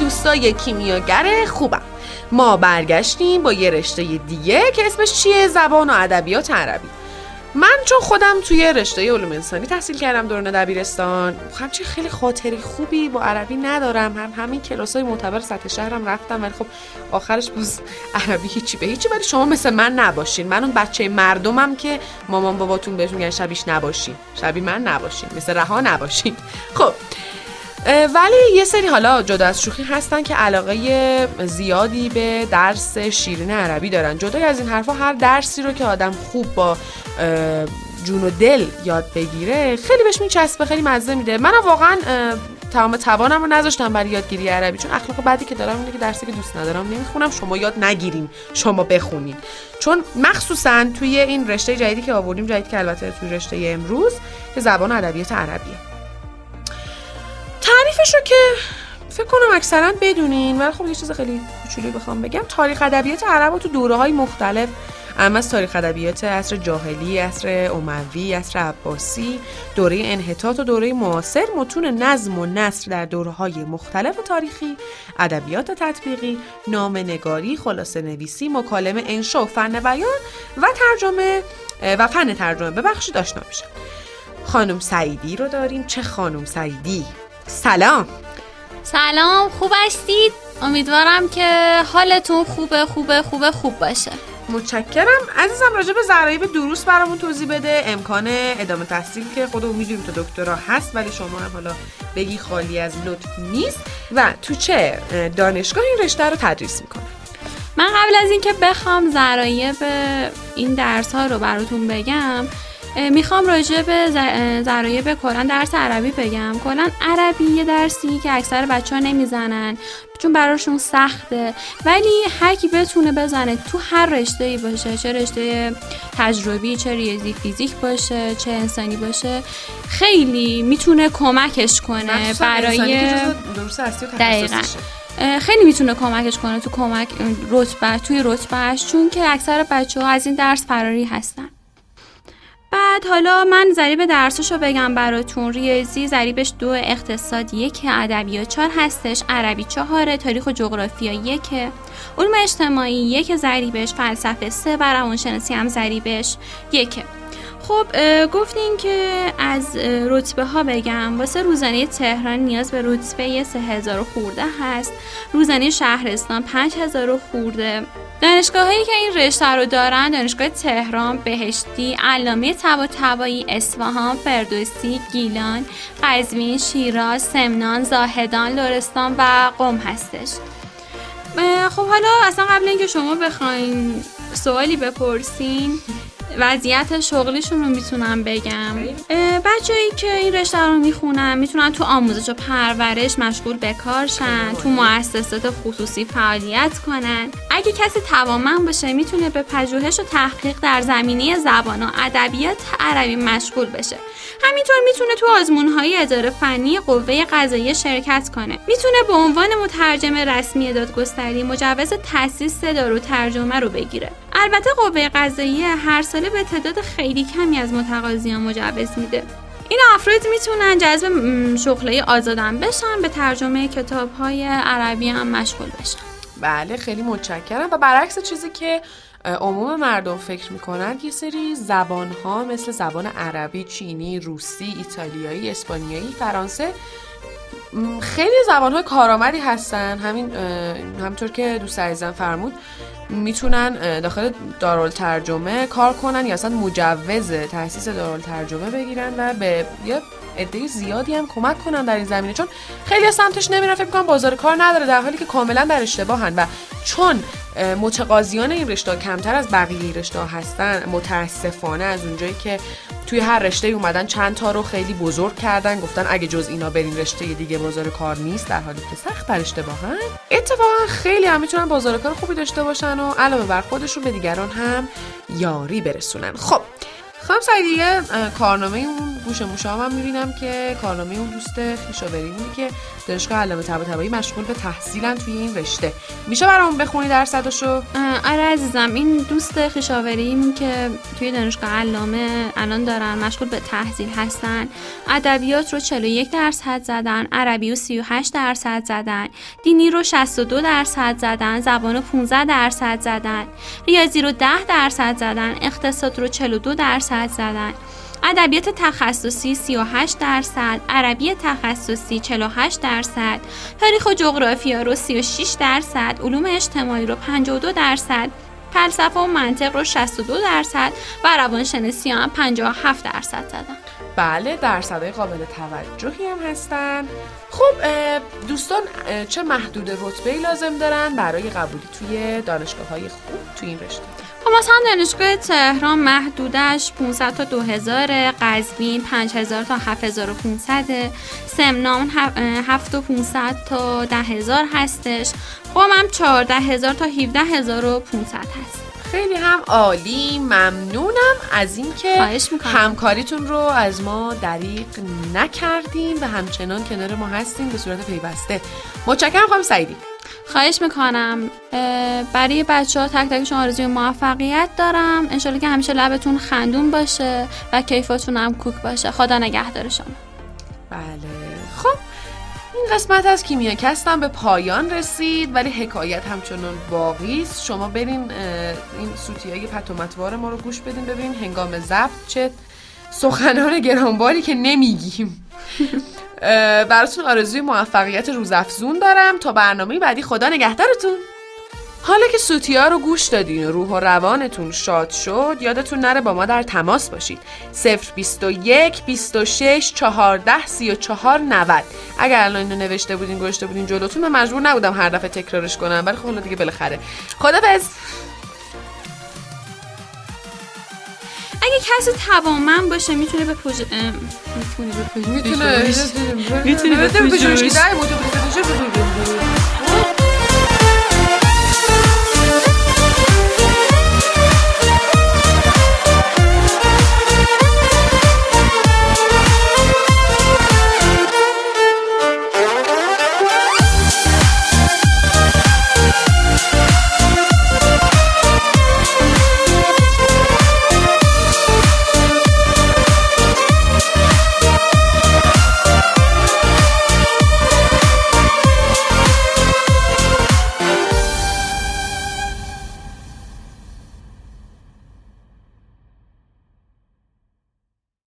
دوستای کیمیاگر خوبم. ما برگشتیم با یه رشته دیگه که اسمش چیه؟ زبان و ادبیات عربی. من چون خودم توی رشته علوم انسانی تحصیل کردم دوران دبیرستان، همچین خیلی خاطری خوبی با عربی ندارم. همین کلاسای معتبر سطح شهرم رفتم، ولی خب آخرش باز عربی هیچی به هیچی. ولی شما مثل من نباشین، من اون بچه مردمم که مامان باباتون بهش میگن شبیش نباشین، شبیه من نباشین، مثل رها نباشین. خب ولی یه سری حالا جدا از شوخی هستن که علاقه زیادی به درس شیرین عربی دارن. جدا از این حرفا، هر درسی رو که آدم خوب با جون و دل یاد بگیره خیلی بهش میچسبه، خیلی مزه میده. منم واقعا تمام توانم رو نذاشتم برای یادگیری عربی، چون اخلاق بدی که دارم اینه که درسی که دوست ندارم نمیخونم. شما یاد نگیرین، شما بخونین. چون مخصوصا توی این رشته جدیدی که آوردیم، جدید که البته توی رشته امروز، که زبان و ادبیات عربیه، تعریفش رو که فکر کنم اکثرا بدونین، ولی خب یه چیز خیلی کوچولی بخوام بگم، تاریخ ادبیات عرب تو دوره‌های مختلف، اما از تاریخ ادبیات عصر جاهلی، عصر اموی، عصر عباسی، دوره انحطاط و دوره معاصر، متون نظم و نثر در دوره‌های مختلف تاریخی، ادبیات تطبیقی، نامه‌نگاری، خلاصه نویسی، مکالمه، انشا و فن بیان و ترجمه و فن ترجمه ببخشید آشنا میشن. خانم سعیدی رو داریم. چه خانم سعیدی؟ سلام. سلام، خوب هستید؟ امیدوارم که حالتون خوب باشه. متشکرم. عزیزم راجع به ضرایب دروس برامون توضیح بده. امکان ادامه تحصیل که خودمون میدونیم تا دکترا هست، ولی شما هم حالا بگی خالی از لطف نیست. و تو چه دانشگاه این رشته رو تدریس میکنه؟ من قبل از اینکه بخوام ضرایب این درس ها رو براتون بگم، میخوام راجع به ضرایب کلا درس عربی بگم. کلا عربی یه درسی که اکثر بچه‌ها نمیزنن چون براشون سخته، ولی هر کی بتونه بزنه تو هر رشته‌ای باشه، چه رشته تجربی، چه ریاضی فیزیک باشه، چه انسانی باشه، خیلی میتونه کمکش کنه برای درس اصلی و تخصصیشه. خیلی میتونه کمکش کنه توی رتبهش، چون که اکثر بچه‌ها از این درس فراری هستن. بعد حالا من ضریب درساشو بگم براتون. ریاضی ضریبش 2، اقتصاد 1، ادبیات 4 هستش، عربی 4، تاریخ و جغرافیا 1، علوم اجتماعی 1 ضریبش، فلسفه 3 و روانشناسی هم ضریبش 1. خب گفتین که از رتبه ها بگم. واسه روزانه تهران نیاز به رتبه 3000 خورده هست، روزانه شهرستان 5000 خورده. دانشگاه هایی که این رشته رو دارن: دانشگاه تهران، بهشتی، علامه طباطبایی، اصفهان، فردوسی، گیلان، قزوین، شیراز، سمنان، زاهدان، لرستان و قم هستش. خب حالا اصلا قبل اینکه شما بخواین سوالی بپرسین، وضعیت شغلیشون رو میتونم بگم. بچه‌ای که این رشته رو میخونن میتونن تو آموزش و پرورش مشغول به کار شن، تو مؤسسات خصوصی فعالیت کنن. اگه کسی توانمند باشه میتونه به پژوهش و تحقیق در زمینه زبان و ادبیات عربی مشغول بشه. همینطور میتونه تو آزمون‌های اداره فنی قوه قضاییه شرکت کنه. میتونه به عنوان مترجم رسمی دادگستری مجوز تأسیس دارالترجمه رو بگیره. البته قوه قضاییه هر ساله به تعداد خیلی کمی از متقاضیان مجوز میده. این افراد میتونن جذب شغلای آزادن بشن، به ترجمه کتاب‌های عربی هم مشغول بشن. بله، خیلی متشکرم. و برعکس چیزی که عموم مردم فکر میکنن، یه سری زبان‌ها مثل زبان عربی، چینی، روسی، ایتالیایی، اسپانیایی، فرانسه خیلی زبان‌های کارآمدی هستن. همینطور که دوست عزیزم فرمود، میتونن داخل دارالترجمه کار کنن یا اصلا مجوز تأسیس دارالترجمه بگیرن و به یه عده زیادی هم کمک کنن در این زمینه، چون خیلی از سمتش نمیرن، فکر می‌کنن بازار کار نداره، در حالی که کاملا در اشتباهن. و چون متقاضیان این رشته کمتر از بقیه رشته هستن، متاسفانه از اونجایی که توی هر رشته اومدن چند تا رو خیلی بزرگ کردن، گفتن اگه جز اینا برین رشته دیگه بازار کار نیست، در حالی که سخت در اشتباهن. اتفاقا خیلی هم میتونن بازار کار خوبی داشته باشن و علاوه بر خودشون به دیگران هم یاری برسونن. خب خانم سعیدی کارنامه اون گوش موشا هم میبینم که کارنامه اون دوست خویشاوریمونی که دانشگاه علامه طباطبایی مشغول به تحصیلن توی این رشته. میشه برامون بخونی درصدشو؟ آره عزیزم، این دوست خویشاوریم که توی دانشگاه علامه الان دارن مشغول به تحصیل هستن، ادبیات رو 41% زدن، عربی رو 38% زدن، دینی رو 62% زدن، زبان رو 15% زدن، ریاضی رو 10% زدن، اقتصاد رو 42% زدن، ادبیات تخصصی 38%، عربی تخصصی 48%، تاریخ و جغرافیا رو 36%، علوم اجتماعی رو 52%، فلسفه و منطق رو 62% و روانشناسی هم 57% زدن. بله، درصدهای قابل توجهی هم هستن. خب دوستان چه محدود رتبه‌ای لازم دارن برای قبولی توی دانشگاه‌های خوب توی این رشته؟ خب مثلا دانشگاه تهران محدودش 500 تا 2000، قزوین 5000 تا 7500، سمنان 7500 تا 10000 هستش، قم هم 14000 تا 17500 هست. خیلی هم عالی، ممنونم از اینکه همکاریتون رو از ما دریغ نکردین و همچنان کنار ما هستین به صورت پیوسته. متشکرم خانم سعیدی. خواهش میکنم. برای بچه‌ها تک تکشون آرزوی موفقیت دارم. انشالله که همیشه لبتون خندون باشه و کیفاتون هم کوک باشه. خدا نگهدار شما. بله خب این قسمت از کیمیاکست هم به پایان رسید، ولی حکایت همچنان باقی است. شما برین این سوتیای پتومتوار ما رو گوش بدین، ببینین هنگام ضبط چه سخنان گرانباری که نمیگیم. براتون آرزوی موفقیت روزافزون دارم. تا برنامه بعدی خدا نگهدارتون. حالا که سوتیا رو گوش دادین و روح و روانتون شاد شد، یادتون نره با ما در تماس باشید. 021 26 14 34 90. اگر الان اینو نوشته بودین گوشته بودین جلوتون، من مجبور نبودم هر دفعه تکرارش کنم، ولی خب حالا دیگه بالاخره. خدافظ. اگه کسی توانمند باشه میتونه به